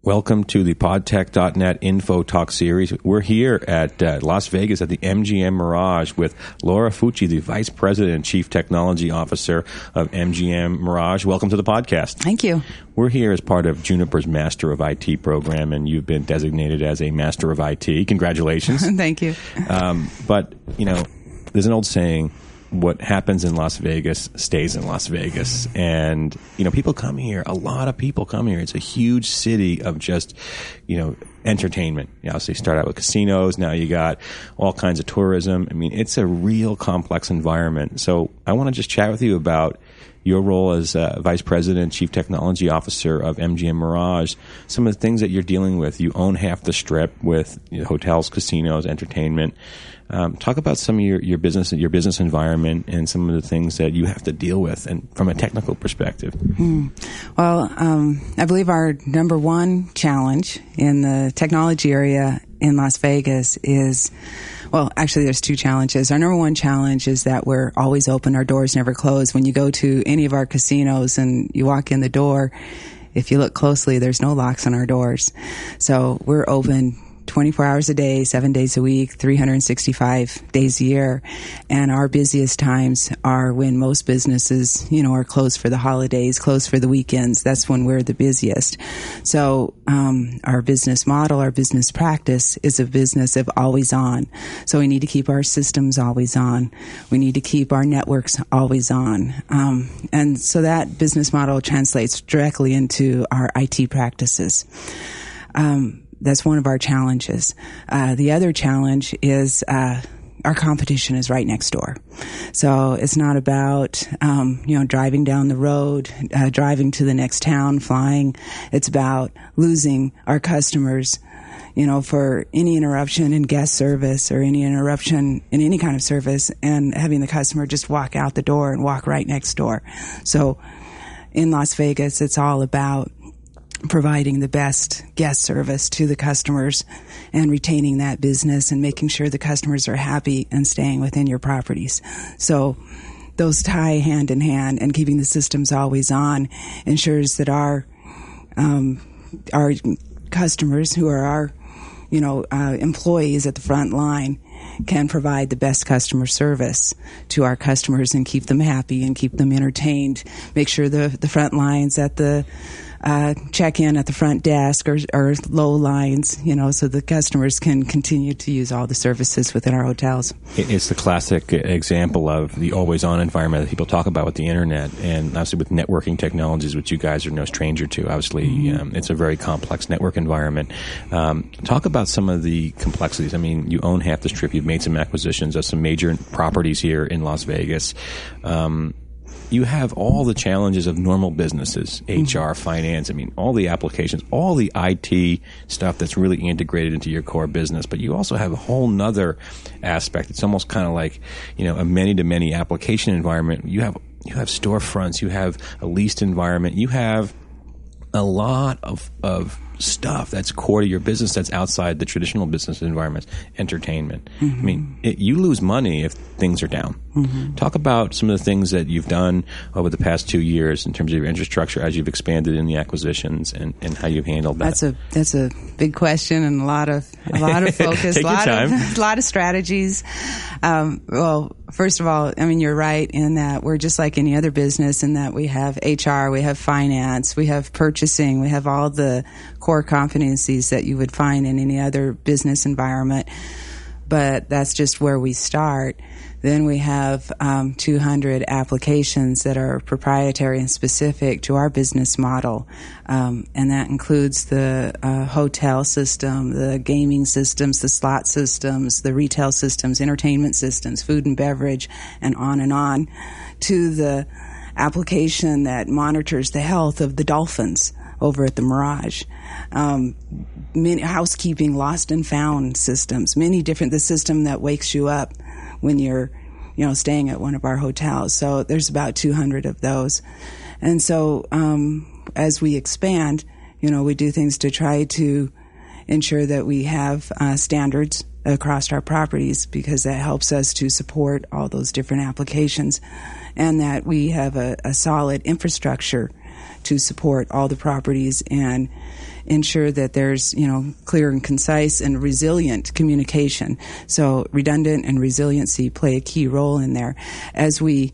Welcome to the podtech.net Info Talk series. We're here at Las Vegas at the MGM Mirage with Laura Fucci, the Vice President and Chief Technology Officer of MGM Mirage. Welcome to the podcast. Thank you. We're here as part of Juniper's Master of IT program, and you've been designated as a Master of IT. Congratulations. Thank you. But, you know, there's an old saying, what happens in Las Vegas stays in Las Vegas. And, you know, people come here. A lot of people come here. It's a huge city of just, you know, entertainment. You obviously start out with casinos. Now you got all kinds of tourism. I mean, it's a real complex environment. So I want to just chat with you about your role as Vice President, Chief Technology Officer of MGM Mirage, some of the things that you're dealing with. You own half the Strip with, you know, hotels, casinos, entertainment. Talk about some of your business environment and some of the things that you have to deal with, and from a technical perspective. Well, I believe our number one challenge in the technology area in Las Vegas is, well, actually there's two challenges. Our number one challenge is that we're always open. Our doors never close. When you go to any of our casinos and you walk in the door, if you look closely, there's no locks on our doors. So we're open 24 hours a day, 7 days a week, 365 days a year. And our busiest times are when most businesses, you know, are closed for the holidays, closed for the weekends. That's when we're the busiest. So, our business model, our business practice is a business of always on. So we need to keep our systems always on. We need to keep our networks always on. And so that business model translates directly into our IT practices. That's one of our challenges. The other challenge is our competition is right next door. So it's not about, driving down the road, driving to the next town, flying. It's about losing our customers, you know, for any interruption in guest service or any interruption in any kind of service, and having the customer just walk out the door and walk right next door. So in Las Vegas, it's all about providing the best guest service to the customers and retaining that business and making sure the customers are happy and staying within your properties. So those tie hand in hand, and keeping the systems always on ensures that our customers, who are our, employees at the front line, can provide the best customer service to our customers and keep them happy and keep them entertained. Make sure the front lines at the check-in at the front desk or low lines, so the customers can continue to use all the services within our hotels. It's the classic example of the always-on environment that people talk about with the internet, and obviously with networking technologies, which you guys are no stranger to. Obviously, it's a very complex network environment. Talk about some of the complexities. I mean, you own half the Strip. You've made some acquisitions of some major properties here in Las Vegas. You have all the challenges of normal businesses, HR, finance, all the applications, all the IT stuff that's really integrated into your core business. But you also have a whole nother aspect. It's almost kind of like, a many-to-many application environment. You have storefronts. You have a leased environment. You have a lot of stuff that's core to your business that's outside the traditional business environments, entertainment. You lose money if things are down. Talk about some of the things that you've done over the past 2 years in terms of your infrastructure as you've expanded in the acquisitions and how you've handled that. That's a big question and a lot of focus, Take your time. A lot of strategies. Well, first of all, you're right in that we're just like any other business in that we have HR, we have finance, we have purchasing, we have all the core competencies that you would find in any other business environment. But that's just where we start. Then we have 200 applications that are proprietary and specific to our business model. And that includes the hotel system, the gaming systems, the slot systems, the retail systems, entertainment systems, food and beverage, and on, to the application that monitors the health of the dolphins over at the Mirage. Many housekeeping, lost and found systems, the system that wakes you up when you're, staying at one of our hotels. So there's about 200 of those. And so, as we expand, we do things to try to ensure that we have standards across our properties, because that helps us to support all those different applications, and that we have a solid infrastructure to support all the properties and ensure that there's, clear and concise and resilient communication. So redundant and resiliency play a key role in there as we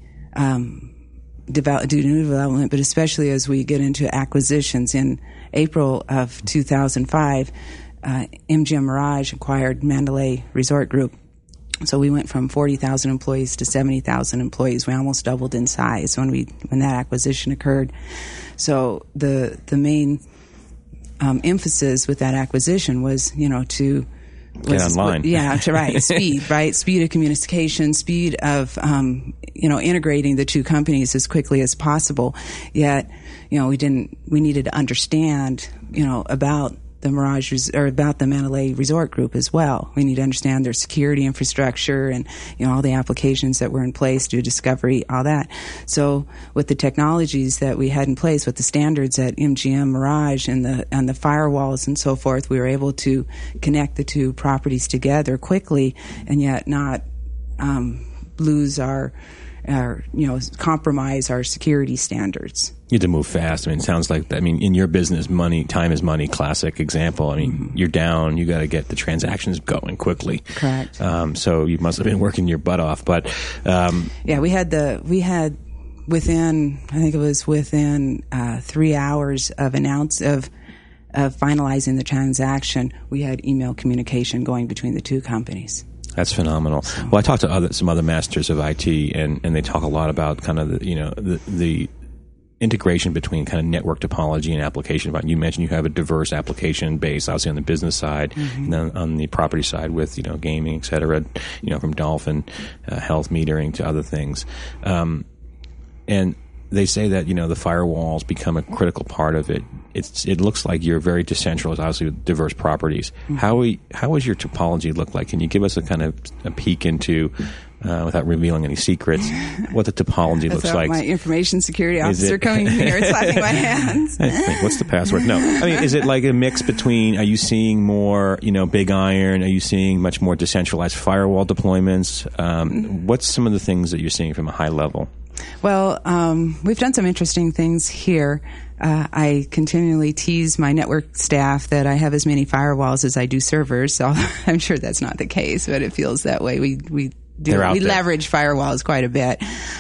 do new development, but especially as we get into acquisitions. In April of 2005, MGM Mirage acquired Mandalay Resort Group. So we went from 40,000 employees to 70,000 employees. We almost doubled in size when that acquisition occurred. So the main emphasis with that acquisition was, to get online. Speed of communication, speed of, integrating the two companies as quickly as possible. Yet, we needed to understand, about the about the Mandalay Resort Group as well. We need to understand their security infrastructure and, all the applications that were in place, do discovery, all that. So with the technologies that we had in place, with the standards at MGM Mirage and the firewalls and so forth, we were able to connect the two properties together quickly and yet not lose compromise our security standards. You had to move fast. It sounds like that. In your business, time is money, classic example. You're down, you got to get the transactions going quickly. Correct. So you must have been working your butt off. But we had within 3 hours of finalizing the transaction, we had email communication going between the two companies. That's phenomenal. Well, I talked to some other masters of IT, and they talk a lot about kind of the integration between kind of network topology and application. You mentioned you have a diverse application base, obviously on the business side, and then on the property side with gaming, et cetera. From Dolphin, health metering to other things, and they say that the firewalls become a critical part of it. It looks like you're very decentralized, obviously with diverse properties. How does your topology look like? Can you give us a kind of a peek into, without revealing any secrets, what the topology looks like? My information security officer coming here and slapping my hands. What's the password? No, is it like a mix between? Are you seeing more, big iron? Are you seeing much more decentralized firewall deployments? What's some of the things that you're seeing from a high level? Well, we've done some interesting things here. I continually tease my network staff that I have as many firewalls as I do servers. So I'm sure that's not the case, but it feels that way. We leverage firewalls quite a bit.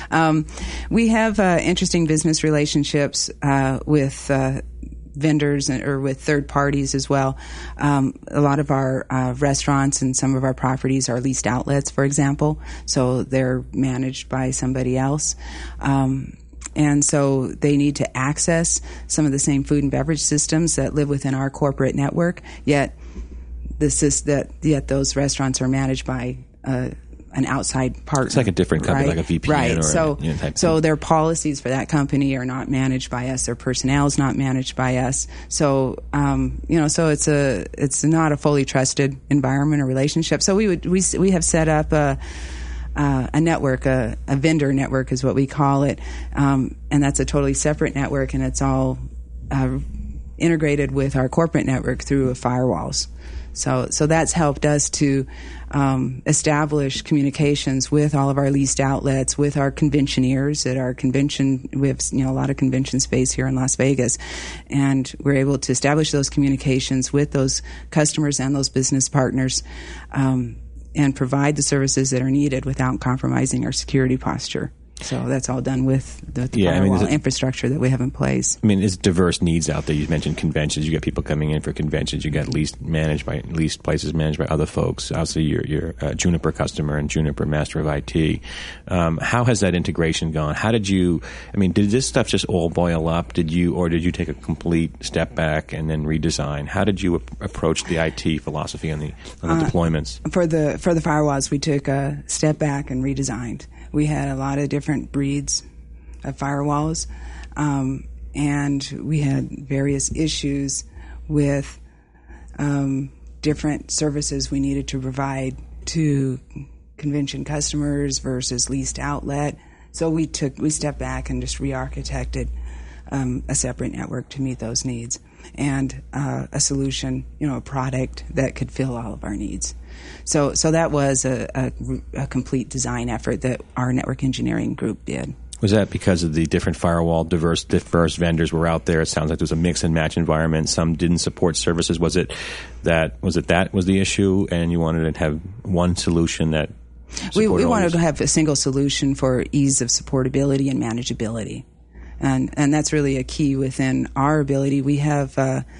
We have interesting business relationships with vendors or with third parties as well. A lot of our restaurants and some of our properties are leased outlets, for example, so they're managed by somebody else. And so they need to access some of the same food and beverage systems that live within our corporate network, yet those restaurants are managed by an outside partner. It's like a different company, right? Like a VPN, right? Or so their policies for that company are not managed by us. Their personnel is not managed by us. So so it's not a fully trusted environment or relationship. So we have set up a network, a vendor network is what we call it, and that's a totally separate network, and it's all integrated with our corporate network through firewalls. So that's helped us to establish communications with all of our leased outlets, with our conventioneers at our convention. We have a lot of convention space here in Las Vegas, and we're able to establish those communications with those customers and those business partners, and provide the services that are needed without compromising our security posture. So that's all done with the firewall infrastructure that we have in place. There's diverse needs out there. You mentioned conventions. You got people coming in for conventions. You got leased places managed by other folks. Obviously, you're a Juniper customer and Juniper master of IT. How has that integration gone? How did you? Did this stuff just all boil up? Did you take a complete step back and then redesign? How did you approach the IT philosophy on the deployments? For the firewalls, we took a step back and redesigned. We had a lot of different breeds of firewalls, and we had various issues with different services we needed to provide to convention customers versus leased outlet. So we stepped back and just re-architected a separate network to meet those needs, and a solution, a product that could fill all of our needs. So that was a complete design effort that our network engineering group did. Was that because of the different firewall, diverse vendors were out there? It sounds like there was a mix and match environment. Some didn't support services. Was it that was the issue, and you wanted to have one solution that we wanted to have a single solution for ease of supportability and manageability, and that's really a key within our ability. We have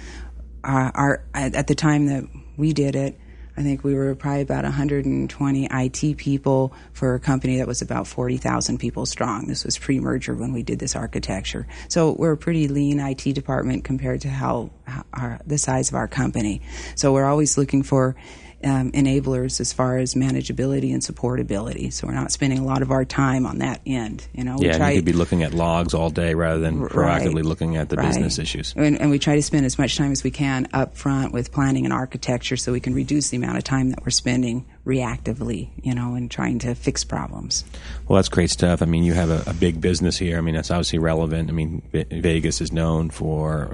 our at the time that we did it, I think we were probably about 120 IT people for a company that was about 40,000 people strong. This was pre-merger when we did this architecture. So we're a pretty lean IT department compared to the size of our company. So we're always looking for enablers as far as manageability and supportability. So we're not spending a lot of our time on that end. You could be looking at logs all day rather than proactively looking at the business issues. And we try to spend as much time as we can up front with planning and architecture so we can reduce the amount of time that we're spending reactively, and trying to fix problems. Well, that's great stuff. I mean, you have a big business here. I mean, that's obviously relevant. I mean, Vegas is known for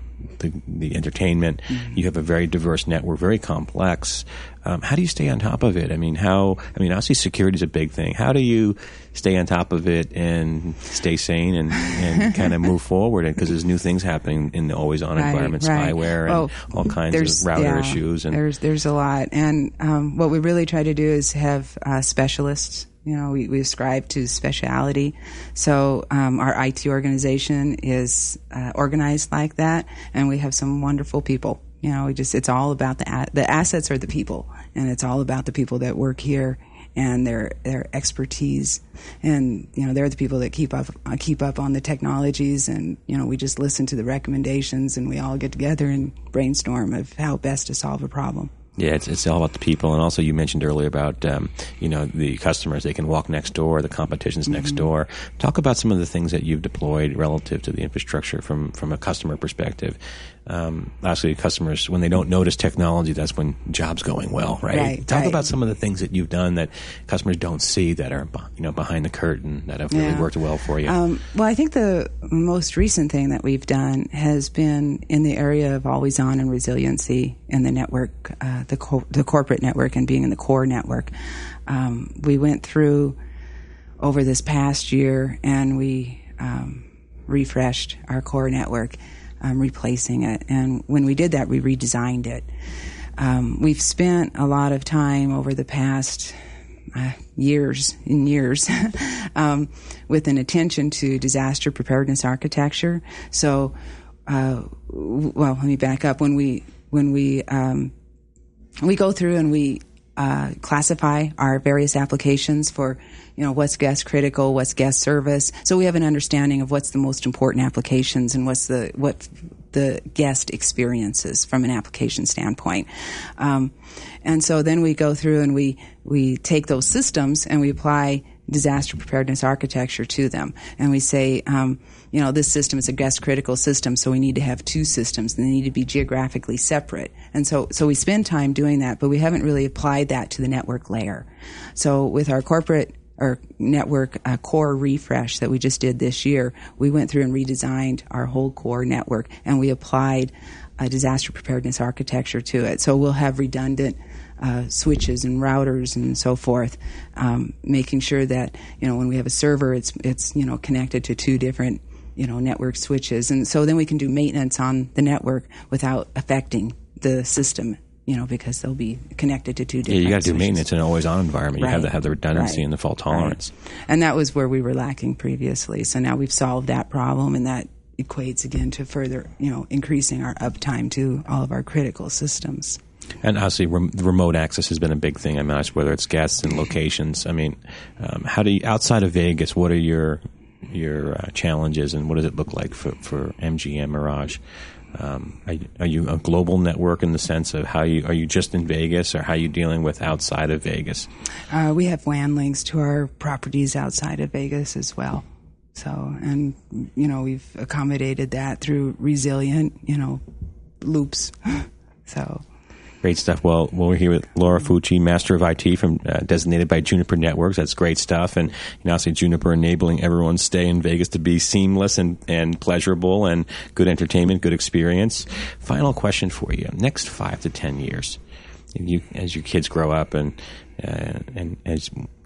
the entertainment. Mm-hmm. You have a very diverse network, very complex. How do you stay on top of it? I mean, obviously security is a big thing. How do you stay on top of it and stay sane and kind of move forward? Because there's new things happening in the always-on environment, spyware, and all kinds of router issues. And there's a lot. And what we really try to do is have specialists. We ascribe to speciality. So our IT organization is organized like that, and we have some wonderful people. It's all about the assets are the people, and it's all about the people that work here and their expertise. And they're the people that keep up on the technologies, and we just listen to the recommendations, and we all get together and brainstorm of how best to solve a problem. Yeah, it's all about the people. And also you mentioned earlier about, the customers. They can walk next door, the competition's next door. Talk about some of the things that you've deployed relative to the infrastructure from a customer perspective. Obviously, customers, when they don't notice technology, that's when job's going well, right? Talk about some of the things that you've done that customers don't see that are, behind the curtain that have really worked well for you. Well, I think the most recent thing that we've done has been in the area of always on and resiliency in the network, the corporate network, and being in the core network. We went through over this past year, and we refreshed our core network, replacing it. And when we did that, we redesigned it. We've spent a lot of time over the past years with an attention to disaster preparedness architecture. So, let me back up. When we go through and we classify our various applications for, what's guest critical, what's guest service. So we have an understanding of what's the most important applications and what the guest experiences from an application standpoint. And so then we go through and we take those systems and we apply disaster preparedness architecture to them. And we say, this system is a guest critical system, so we need to have two systems, and they need to be geographically separate. And so we spend time doing that, but we haven't really applied that to the network layer. So with our network core refresh that we just did this year, we went through and redesigned our whole core network, and we applied a disaster preparedness architecture to it. So we'll have redundant switches and routers and so forth, making sure that when we have a server, it's connected to two different network switches, and so then we can do maintenance on the network without affecting the system. Because they'll be connected to two different. Yeah, you got to do maintenance in an always-on environment. You have to have the redundancy and the fault tolerance. And that was where we were lacking previously. So now we've solved that problem, and that equates again to further, increasing our uptime to all of our critical systems. And obviously, remote access has been a big thing. I mean, whether it's guests and locations. I mean, how do you, outside of Vegas, what are your challenges, and what does it look like for MGM Mirage? Are you a global network in the sense of are you just in Vegas, or how are you dealing with outside of Vegas? We have WAN links to our properties outside of Vegas as well. So, and we've accommodated that through resilient, loops. So. Great stuff. Well, we're here with Laura Fucci, Master of IT designated by Juniper Networks. That's great stuff. And obviously Juniper enabling everyone's stay in Vegas to be seamless and pleasurable and good entertainment, good experience. Final question for you. Next 5 to 10 years, as your kids grow up and as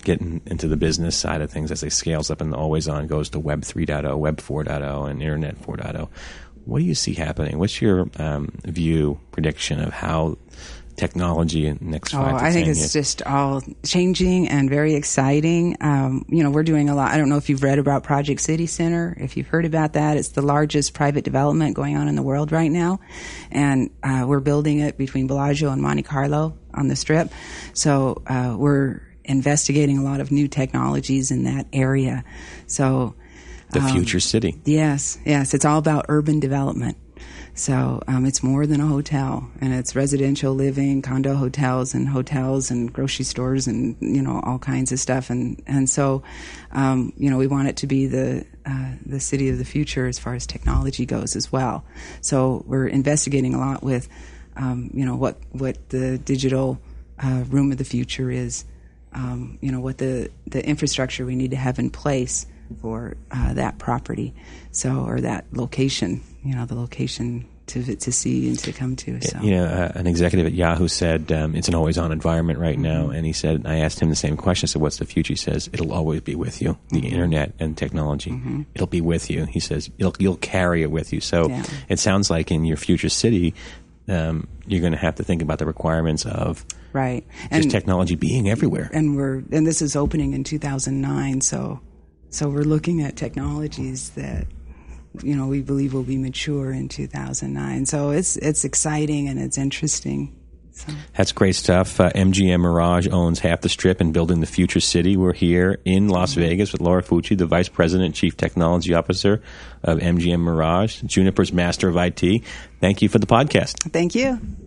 getting into the business side of things as it scales up and the always on goes to Web 3.0, Web 4.0, and Internet 4.0. What do you see happening? What's your prediction of how technology in the next 5 to 10 years? I think it's just all changing and very exciting. We're doing a lot. I don't know if you've read about Project City Center. If you've heard about that, it's the largest private development going on in the world right now. And we're building it between Bellagio and Monte Carlo on the Strip. So we're investigating a lot of new technologies in that area. So the future city. Yes. It's all about urban development. So it's more than a hotel, and it's residential living, condo hotels and grocery stores and, all kinds of stuff. And so, we want it to be the city of the future as far as technology goes as well. So we're investigating a lot with, what the digital room of the future is, what the infrastructure we need to have in place for that property, or that location, the location to see and to come to. So. An executive at Yahoo said it's an always-on environment right now, and he said, I asked him the same question. I said, what's the future? He says, it'll always be with you. The internet and technology, it'll be with you. He says, you'll carry it with you. So it sounds like in your future city, you're going to have to think about the requirements of right just technology being everywhere. And this is opening in 2009, so we're looking at technologies that, we believe will be mature in 2009. So it's exciting and it's interesting. So. That's great stuff. MGM Mirage owns half the Strip and building the future city. We're here in Las Vegas with Laura Fucci, the Vice President and Chief Technology Officer of MGM Mirage, Juniper's Master of IT. Thank you for the podcast. Thank you.